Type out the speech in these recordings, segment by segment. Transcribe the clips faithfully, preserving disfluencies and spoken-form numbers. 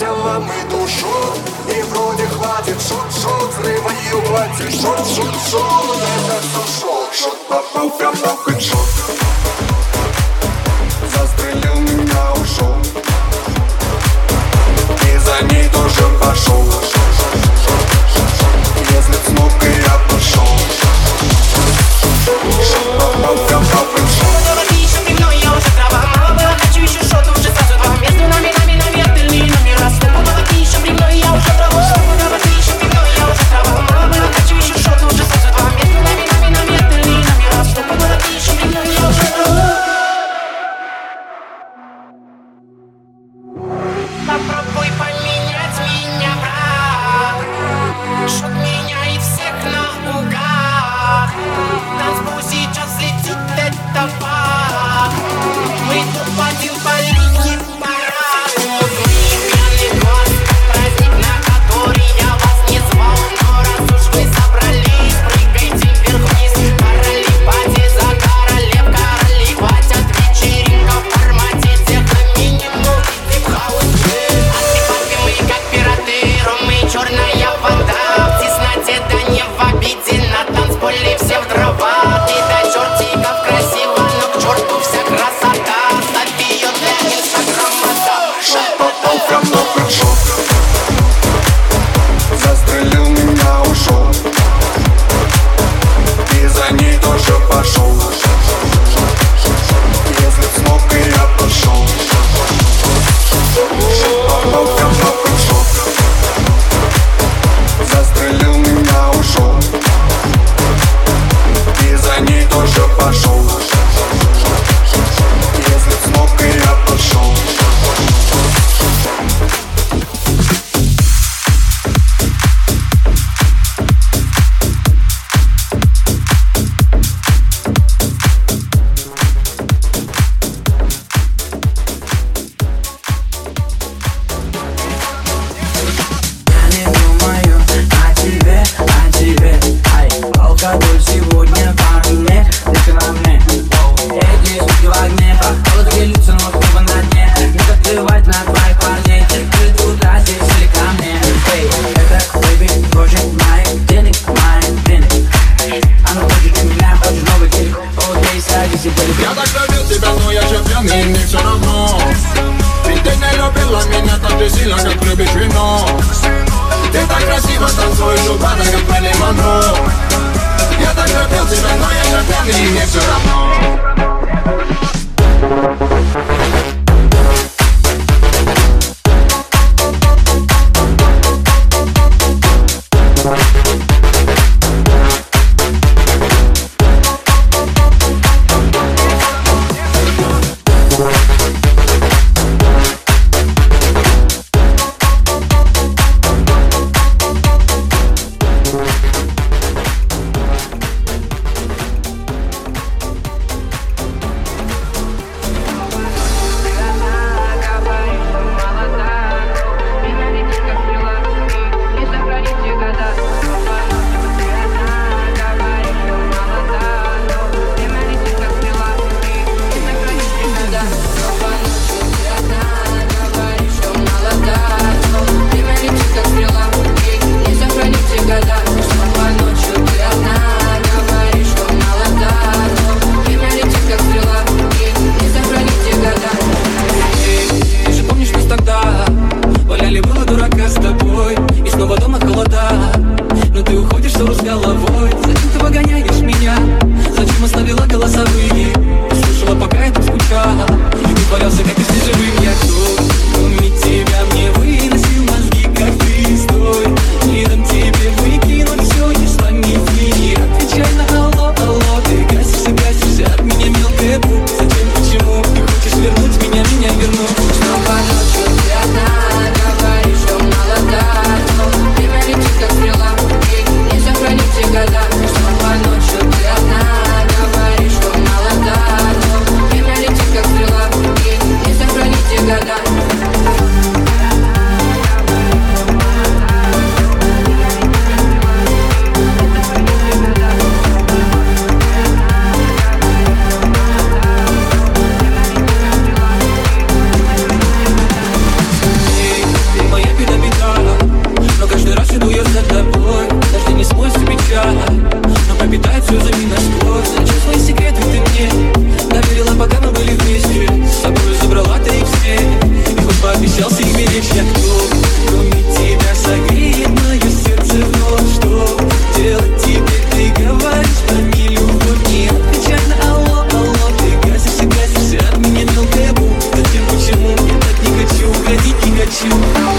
телом и душу. И вроде хватит шут-шут, взрыва и хватит шут-шут-шут. Это все шут, шут попал прям на хедшот. Застрелил меня, ушел, и за ней тоже пошел. Если с ногой я пошел, шут попал прям на хедшот. Попробуй поменять меня, брат. Шут меня и всех наугад. Танцпол сейчас летит, это факт. Мы тут один по линии парад. Мы пьяный глаз, праздник, на который я вас не звал. Но раз уж вы собрались, прыгайте вверх-вниз. Короли пати за королев, короли хватит. Вечеринка в формате техно-минимум. Черная вода, в тесноте, да не в обиде. На танцполе все в дрова. И до чертиков красиво, но к черту вся красота. Ставь ее для инстаграма, да. Шут попал прям на хедшот. Застрелил меня, ушел, и за ней тоже пошел. Если с ногой я пошел, шут попал прям на хедшот. Застрелил меня, ушел, и за ней тоже пошел. Если с ногой я пошел. Алкоголь сегодня по мне, ты на мне. Эти суки в огне, холод делится, но клуба на дне. Не заплевать на твоих парней, ты тут здесь ко мне. Эй, это бэйби, хочет моих денег, моих денег. Она хочет меня, хочет новый клип. Окей, садись и полюби. Я так любил тебя, но я же пьяный, и мне все равно. Ведь ты не любила меня так же сильно, как любишь вино. Ты так красиво танцуешь у бара, как Мэрилин Монро. Я так любил тебя, но я же пьяный, и мне все равно. ночь я кто? Кроме тебя согреет мое сердце вновь. Что делать теперь? Ты говоришь, что не любовь. Не отвечай на алло, алло. Ты гасишься, гасишься от меня мелкая бу. Зачем, почему? Я так не хочу, уходить не хочу.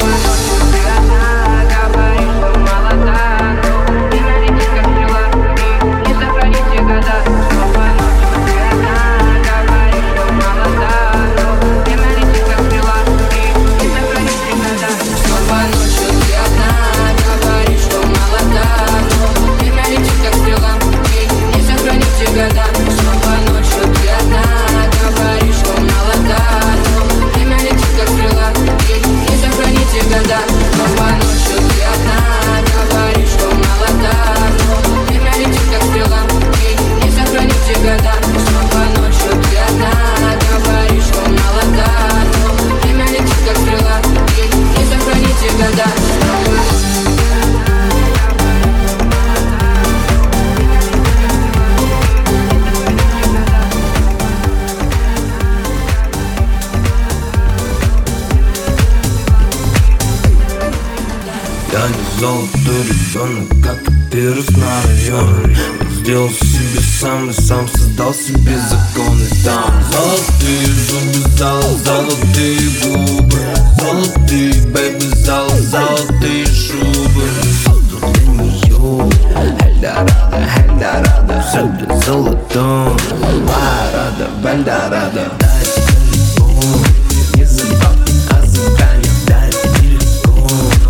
Я не золотой ребенок, как папирус на район. Сделал себе сам и сам создал себе законы. Там золотые зубы, золо, золотые губы, золотые бэйби, золо, золотые шубы. Тут для нее Эльдорадо, Эльдорадо, все для золотом. Ларада, Бельдорадо. Дай телефон, не забавь, а забавь, дай телефон.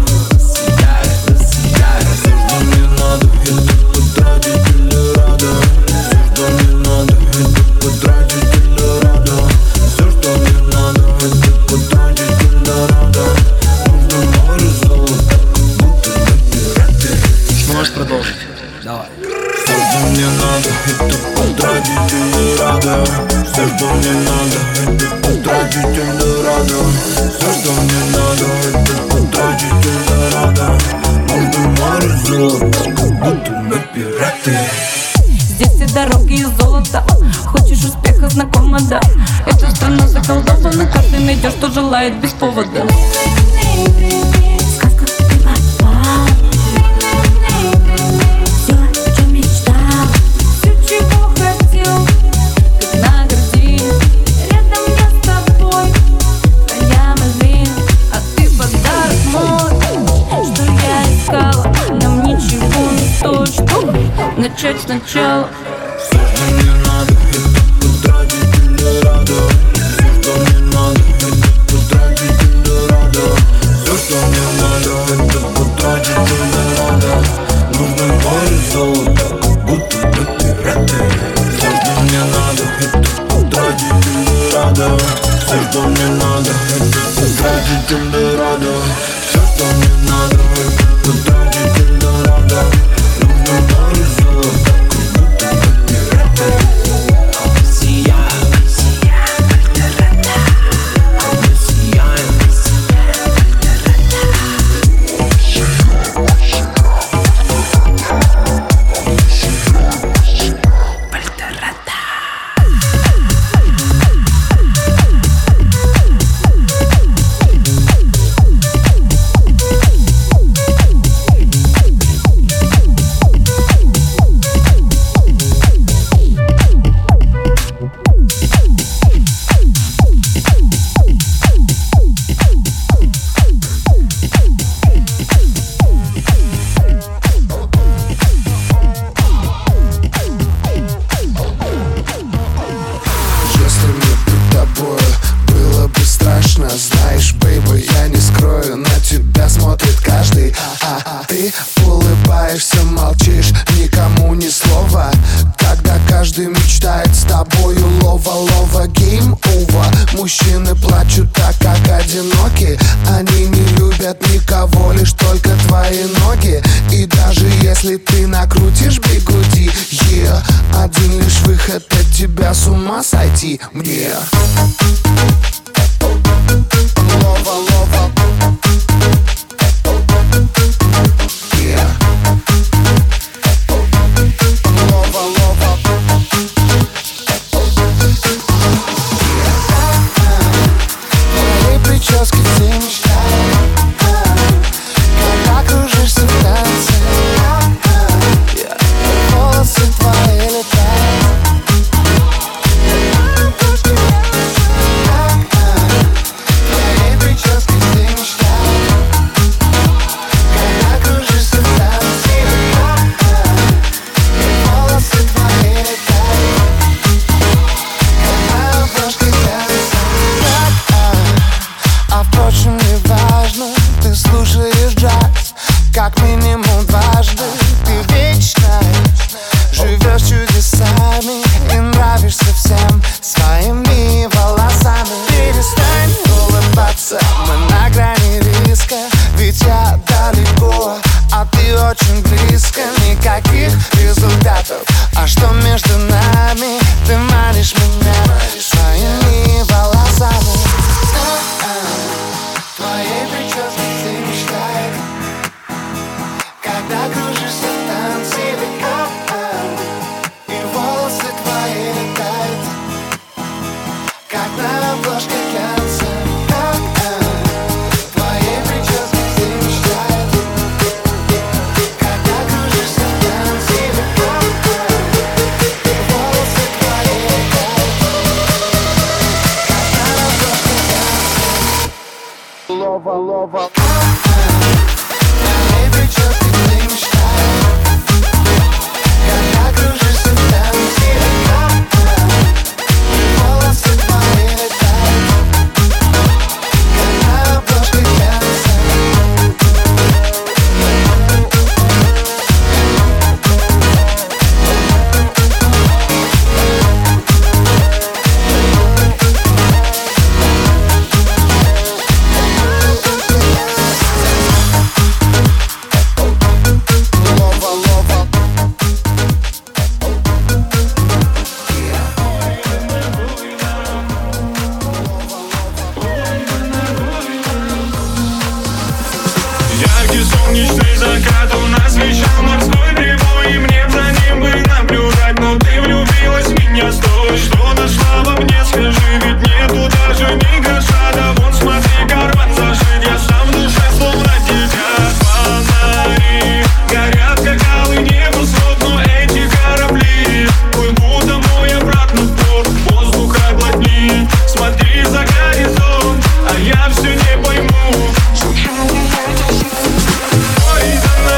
Можешь продолжить? Давай. Все, что мне надо, это потратить Эльдорадо. Все, что мне надо, это потратить Эльдорадо. Все, что мне надо, это потратить Эльдорадо. Между море золота, как будто мы пираты. Здесь все дороги из золота. Хочешь успеха, знакомо, да. Эта страна заколдована. Каждый найдешь, что желает без повода. Сказка ты попал. Все, о чем мечтал. Все, чего хотел, как на границе. Рядом я с тобой, твоя малина, а ты подарок мой. Что я искала, нам ничего не стоит. Чтобы начать сначала. Все, что мне надо, это потратить Эльдорадо. Все, что мне надо, это потратить Эльдорадо. Все, что мне надо, это потратить Эльдорадо. Нужно море золота, как будто мы пираты. Все, что мне надо, это потратить Эльдорадо. Все, что мне надо, это потратить Эльдорадо. Все, что мне надо, это потратить Эльдорадо. Нужно море золота, как будто мы пираты. А мы сияем, мы сияем, Эльдорадо. А мы сияем, мы сияем, Эльдорадо. Если мне быть тобой было бы страшно, знаешь, бейби, я не скрою, на тебя смотрит каждый. А, а ты улыбаешься, молчишь, никому ни слова. Когда каждый мечтает с тобою лова-лова, гейм over. Мужчины плачут так, как одиноки. Они не любят никого, лишь только твои ноги. И даже если ты накрутишь бигуди, yeah, один лишь выход от тебя с ума сойти мне. Лова-лова, yeah. Лова-лова, yeah. Моей прически все мечтают. как минимум дважды. Ты вечная, живешь чудесами и нравишься всем своими волосами. Перестань улыбаться, мы на грани риска, ведь я далеко, а ты очень близко. Никаких результатов, а что между нами? Ты манишь меня своими волосами. Твоей прической ты мечтай, когда кружишься в танце века, и волосы твои летают, как на обложке глянца. Твоей прической ты мечтай, когда кружишься в танце века, и волосы твои летают, как на обложке глянца. Лова, лова. Твоей прической ты мечтай, когда кружишься в танце века, волосы твои летают, как на обложке глянца. Яркий солнечный закат у нас вещал морской прибой, и мне за ним бы наблюдать, но ты влюбилась в меня, стой. Что нашла во мне, скажи, ведь нету даже ни гроша. Да вон смотри, карман зашит, я сам в душе словно тебя. Фонари горят, как алый небосвод, но эти корабли плывут домой обратно в порт. Воздух оглотни, смотри за горизонт, а я все не пойму. Ой, да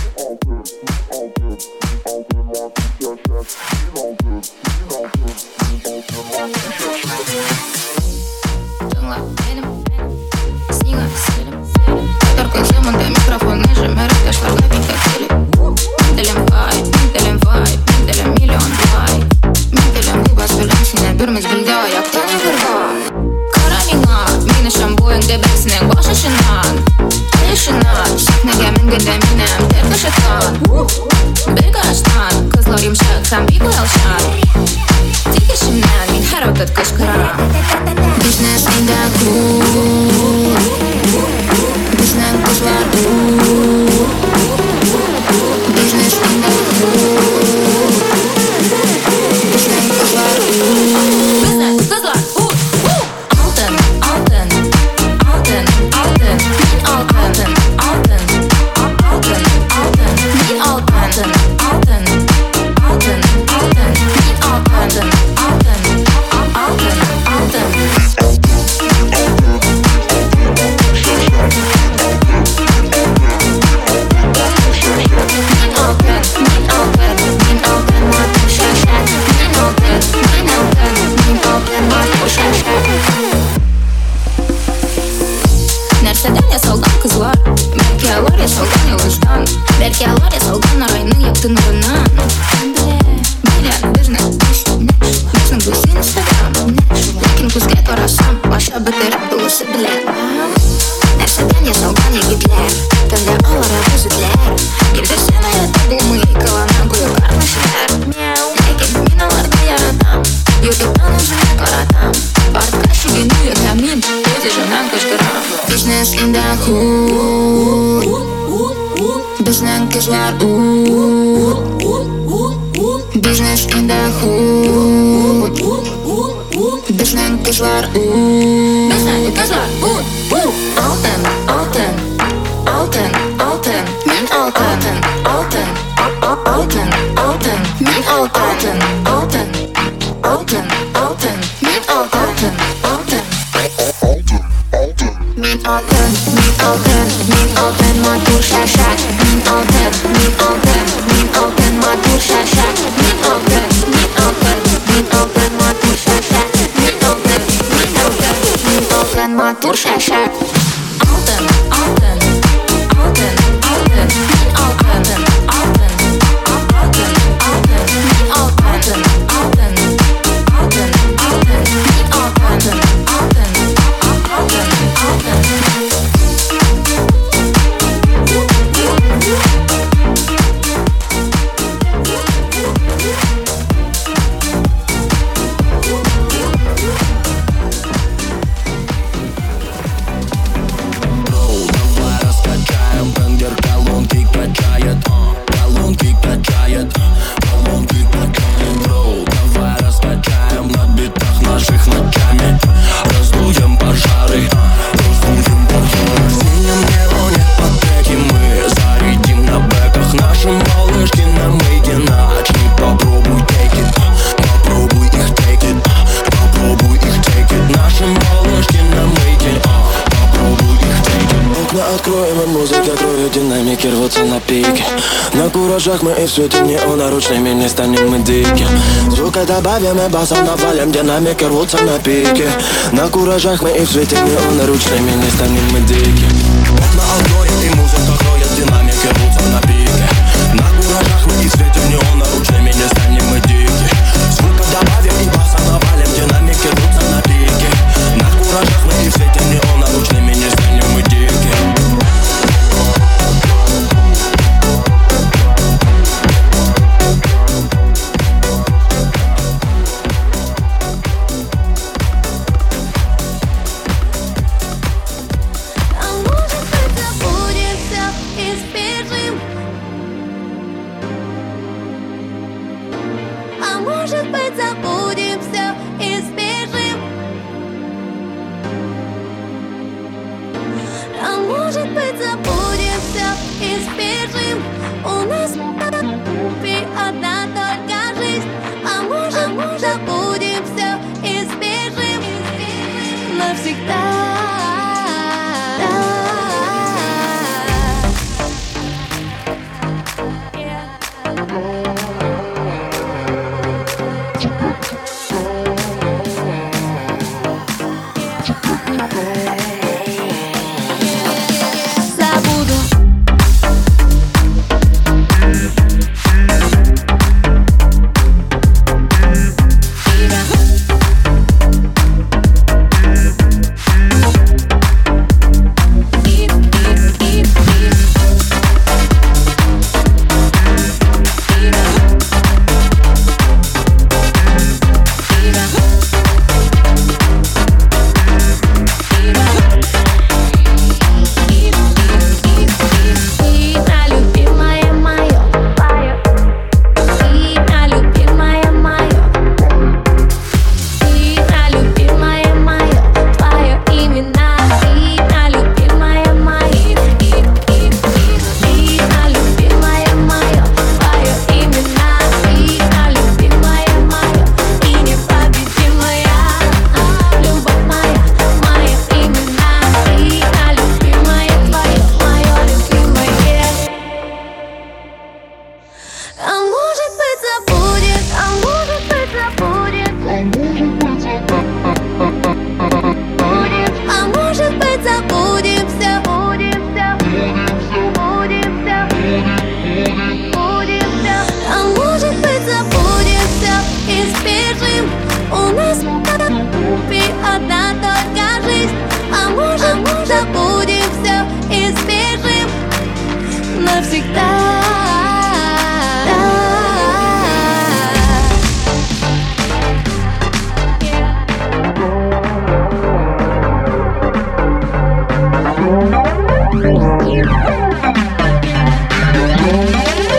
Только тема до микрофона ниже, мы разошлась на пинка теле. Менталем вайб, менталем вайб, менталем миллион лайк. Менталем губа söylem sinne bir mezgilde ayakta yürüyor. Kara mina, mini şampuan debesinin başışından. Yaşına, şaknege mengede minem terkaşıkan. Bir karıştan, kızlar yumuşak, sen bir bayalşan. Dikişimden min her vakit kışkıran. Business in the cool. Bizden kızlar ooh. Business in the cool. Bizden kızlar ooh. Bizden kızlar ooh. Altın, altın, altın, altın, min altın, altın, altın, altın, min altın, altın, altın, altın, min altın, altın, altın, altın. Нәрседен ясалган кызлар, belki алар ясалган ялгыштан, belki алар ясалган арайның якты нурынан. Биле, безнең биш, безнең биш инстаграм, ләкин күзгә карасам, башы бетереп булышы белән. Нәрседен ясалган егетләр, төнлә алар күзекләр, ирдәсен аятта булмый кылана куе кармышлар. Ләкин мин аларны яратам, ютубтан үземне каратам, артка чигенү һәм мин үз җаннан кычкырам. Business in the hood. Bizden kızlar ooh. Business in the hood. Bizden kızlar ooh. Bizden kızlar ooh. Altın, altın, altın, altın, min altın, altın, altın, altın, min altın, altın, altın, altın, min altın, altın. Min altın, min altın, min altın matur şaşak. Min altın, min altın, min altın matur şaşak. Min altın, min altın, min altın matur şaşak. Min altın, min altın, min altın matur şaşak. Altın, altın, altın, altın, min altın, altın, altın, altın, min altın, altın, altın, altın, min altın, altın, altın, altın. Откроем, и музыка кроет динамики, рвутся на пике. На куражах мы и в свете неонаручными не станем мы дики. Звука добавим и басом навалим, динамики рвутся на пике. На куражах мы и в свете неонаручными не станем мы дики. Окна откроем, и музыка кроет динамики, рвутся на пике. На куражах мы и в свете неонаручными не станем мы дики. Звука добавим и басом навалим, динамики рвутся на пике. На куражах мы и в свете неонаручными не станем мы дики. А может быть забудемся и спешим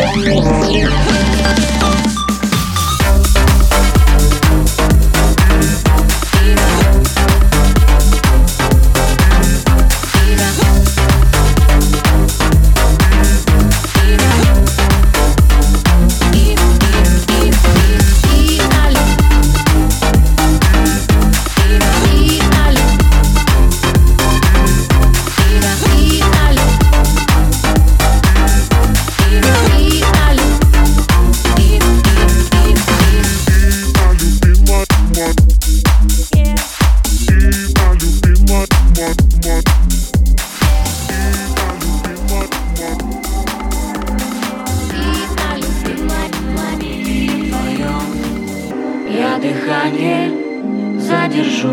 Дыхание задержу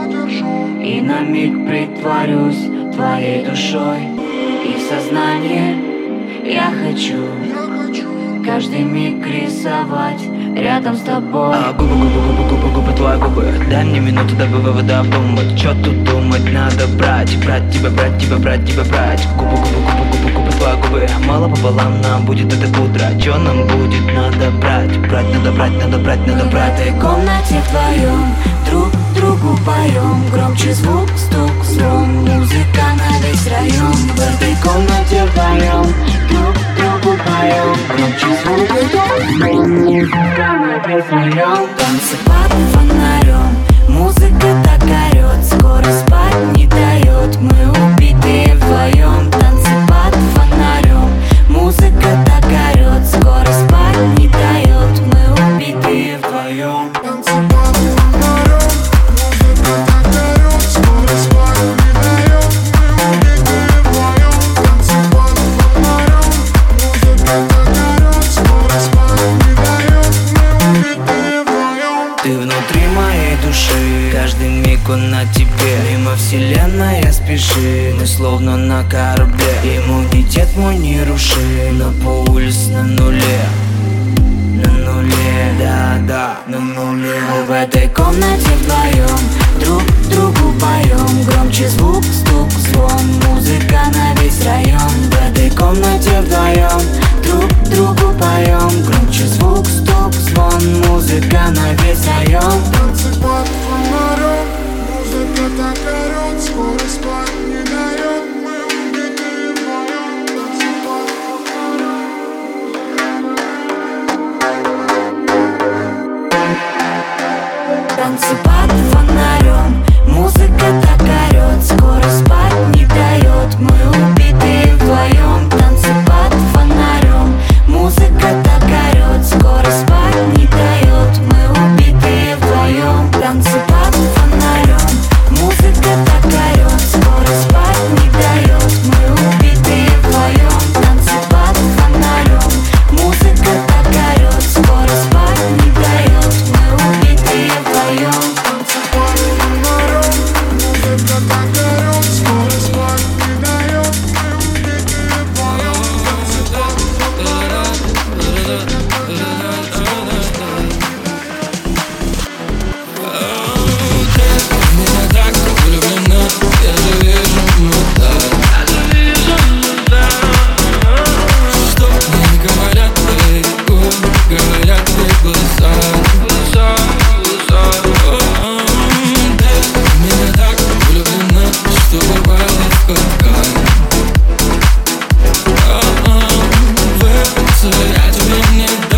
и на миг притворюсь твоей душой. И в сознание я хочу каждый миг рисовать рядом с тобой. А, губы, губы, губы, губы, губы, твои губы. Дай мне минуту, дай вывод обдумать. Чё тут думать, надо брать, брать тебя, брать тебя, брать тебя, брать. Губы, губы, губы, губы, губы, твои губы. Мало пополам нам будет эта пудра. Чё нам будет, надо брать, брать, надо брать, надо брать, надо брать. В этой комнате вдвоем друг другу поем. Громче звук, стук, звон, музыка на весь район. В этой комнате вдвоем друг другу поем. Громче звук, стук, звон, музыка на весь район. Танцы под фонарем, музыка так орёт, скоро спать не дает. Мы убитые вдвоем. Танцы под фонарем, музыка так орёт, скоро спать не дает. Мы убитые вдвоем. Танцы под фонарем, музыка так орёт, скоро спать не дает. Мы убитые вдвоем. Танцы под фонарем, музыка так орёт, скоро спать не дает. Мы убитые вдвоем. Ты внутри моей души, каждый миг он на тебе. Мимо вселенная спеши, мы словно на корабле. Иммунитет мой не руши, но пульс на нуле. На нуле, да-да, на нуле. Мы в этой комнате вдвоем друг другу поем. Громче звук, стук, звон, музыка на весь район. В этой комнате вдвоем друг другу поем. Громче звук, стук, звон, музыка на весь район. Танцы под фонарем, музыка так орёт, скоро спать не дает. Мы убитые вдвоем. Танцы под фонарем. Танцы под фонарем, музыка так орёт, скоро спать не дает. Мы убитые вдвоем. Танцы под фонарем, музыка так орёт, скоро спать не дает. Мы убитые вдвоем. Танцы под фонарем, музыка так орёт, скоро спать не дает. Мы убитые вдвоем. Танцы под фонарем, музыка так орёт, скоро спать не дает. Мы убитые вдвоем. Танцы под фонарем, музыка так орёт, скоро спать не дает. Мы убитые вдвоем. Танцы под фонарем, музыка так орёт, скоро спать. Меня так влюблена, я же вижу мудар. Что мне говорят твои губы, говорят твои глаза. Ты меня так влюблена, что бывает в капкан. Выпиться я тебе не дам.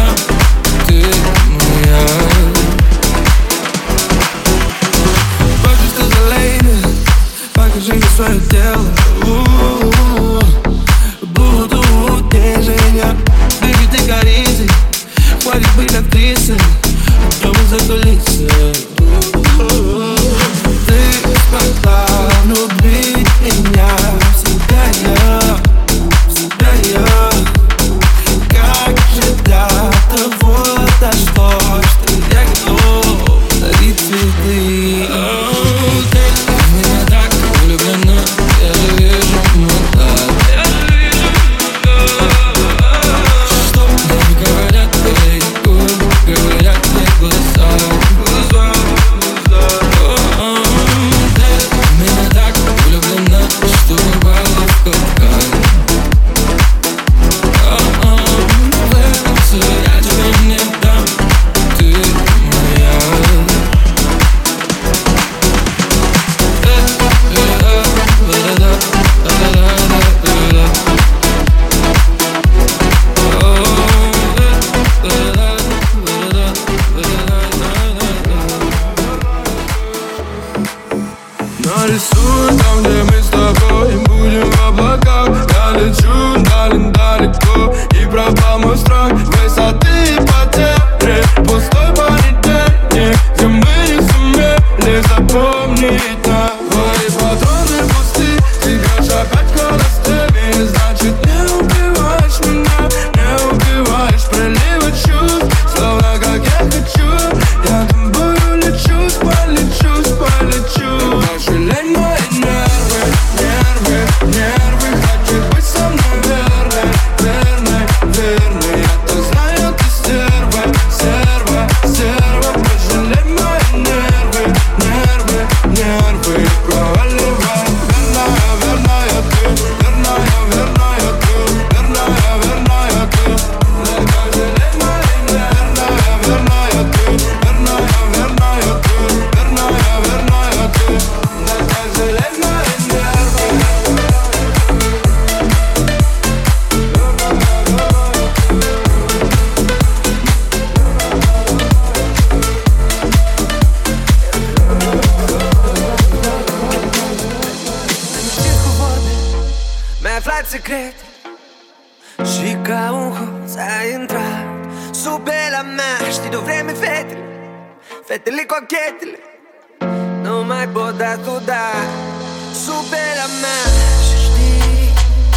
Su pe la mea, știi de-o vreme fetele, fetele cochetele nu mai pot da tu da. Su pe la mea și știi,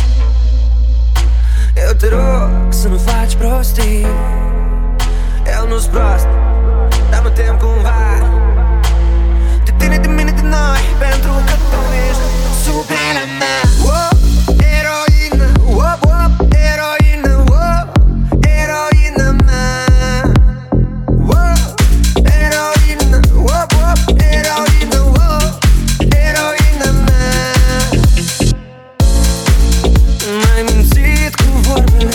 eu te rog să nu faci prostii. Eu nu-s prost, dar mă tem cumva de tine, de mine, de noi, pentru că tu ești sub pe la mea. Oh, eroină, oh, oh, eroină, oh, eroină mea. Oh, eroină, oh, oh, eroină, oh, eroină mea. M-ai mințit cu vorbele,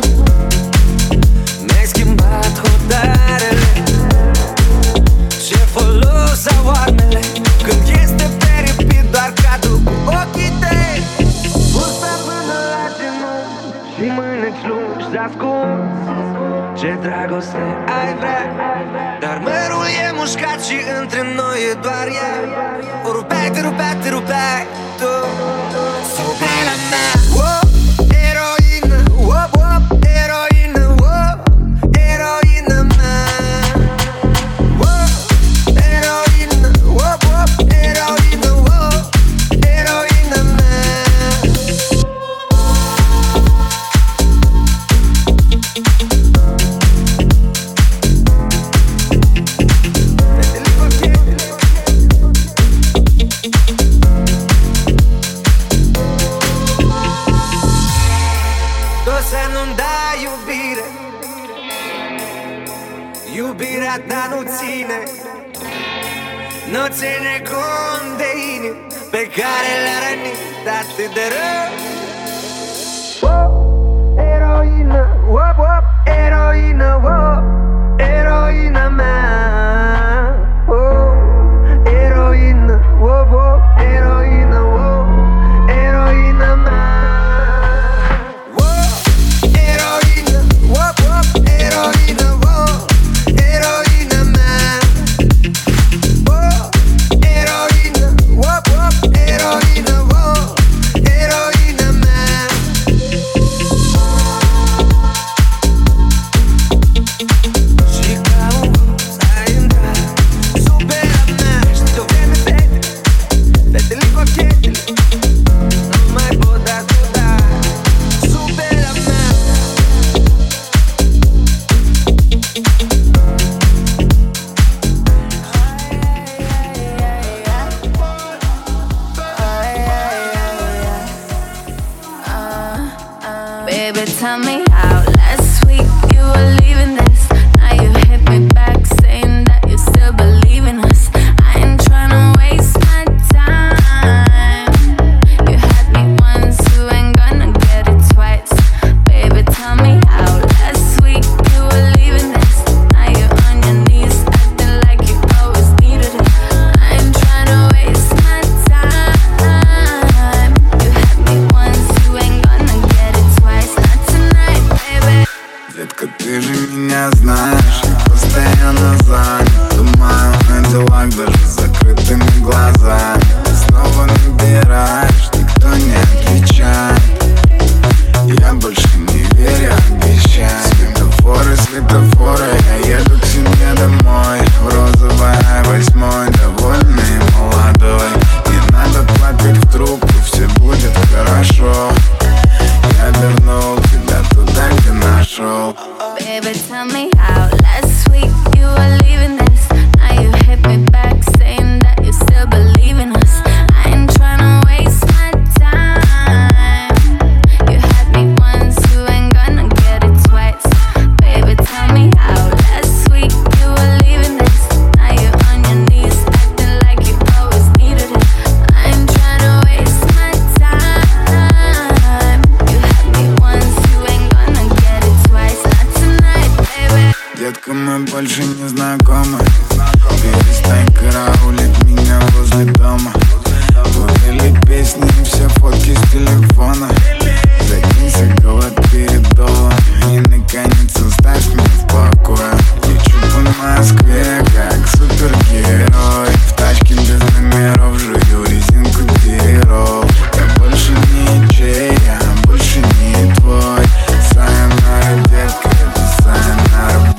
mi-ai schimbat hotarele. Ce folos au armele când este peripit doar cadru cu ochii tăi. Bursa până la genunchi și mâneci lungi ascunzi. Ce dragoste ai vrea, dar mărul e mușcat și între noi e doar ea. O rupeai, te rupeai, te rupeai tu sub pe la mea. Oh, eroină, oh, oh, eroină, oh, eroină mea. Oh, eroină, oh, oh, eroină, oh, eroină mea. Fetele cochetele tu să nu-mi dai iubire, iubirea ta nu ține, nu ține cont de inimi pe care le-a rănit atât de rău. Oh, eroină, oh, oh, eroină, oh, eroină mea. Oh, eroină, oh, oh, eroină, oh, eroină mea. Oh, eroină, oh, oh, eroină, oh, eroină mea. Oh, eroină, oh, oh, eroină, oh, eroină mea. Și ca un hoț ai intrat sub pe la mea. Știi de-o vreme fetele, fetele cochetele nu mai pot da tu da sub pe la mea. Baby, tell me how last week you were leaving this. Now you hit me back saying that you still believe in us. I ain't tryna waste my time. You had me once, you ain't gonna get it twice. Baby, tell me how last week you were leaving this. Now you're on your knees acting like you always needed it. I ain't tryna waste my time. You had me once, you ain't gonna get it twice. Not tonight, baby. Детка, ты же меня знаешь, я постоянно занят. Думаю о делах даже с закрытыми глазами. Ты снова набираешь, никто не отвечает. Я больше не верю обещаниям. Светофоры, светофоры, я еду к себе домой. В розовой ай восьмой, довольный и молодой. Не надо плакать в трубку, все будет хорошо. Я вернул тебя туда, где нашел. Baby, tell me how last week you were leaving this. Now you hit me back saying that you still believe in us. I ain't tryna waste my time. You had me once, you ain't gonna get it twice. Baby, tell me how last week you were leaving this. Now you're on your knees acting like you always needed it. I ain't tryna waste my time. You had me once, you ain't gonna get it twice. Not tonight, baby. Детка, мы больше не знакомы. Перестань караулить меня возле дома. Выдали песни и все фотки с телефона. Закинься голод перед долом и наконец оставь меня в покое. Лечу по Москве как супергерой. В тачке без номеров жую резинку дерев. Я больше не чей, я больше не твой. Сайонара, детка, это сайонара.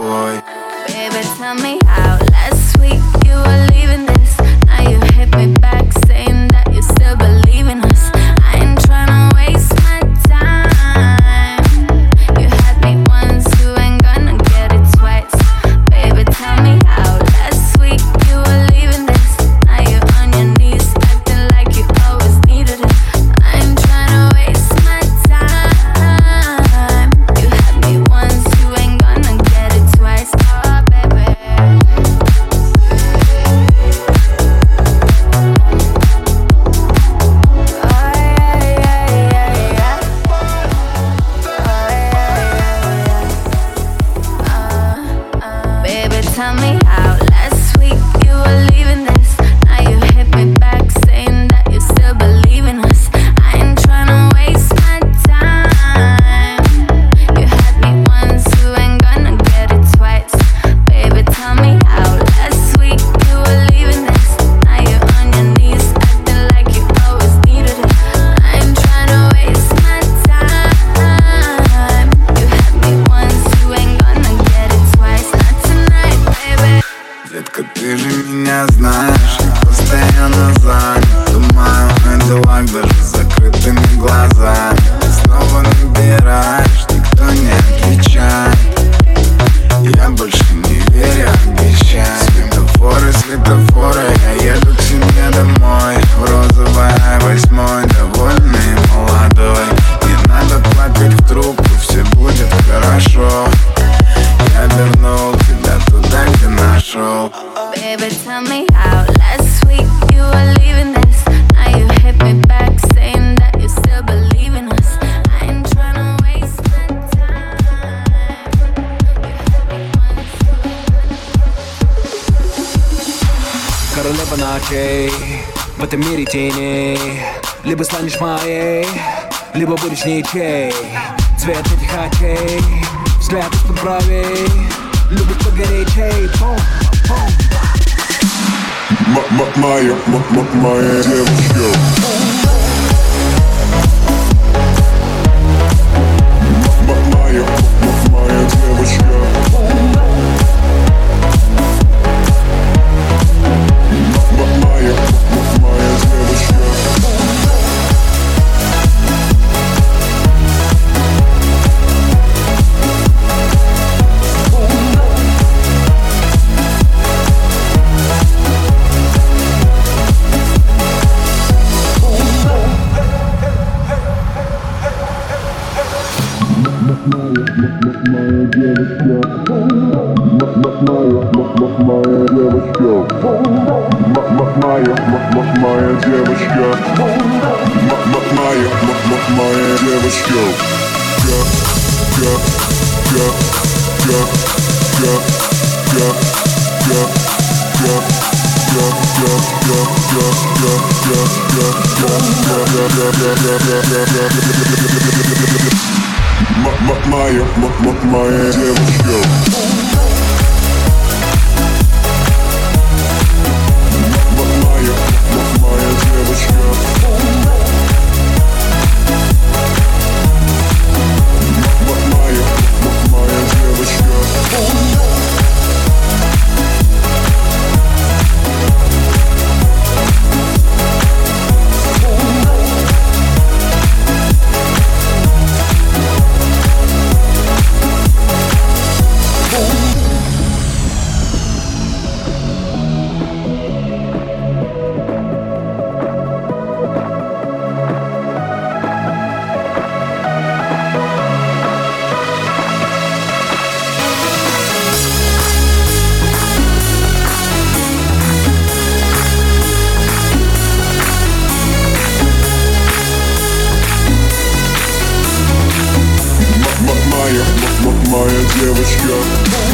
ночей в этом мире теней. Либо станешь моей, либо будешь ничей. Цвет этих очей, взгляд из-под бровей, любит погорячей. Бум, бум. Моя, моя девочка. Моя, моя девочка. Моя, моя девочка. Моя девочка, моя, моя девочка, моя, моя девочка, моя, моя девочка. Я, я, я, я, я, я, я, я, я, я, я, моя, моя девочка. Моя девочка.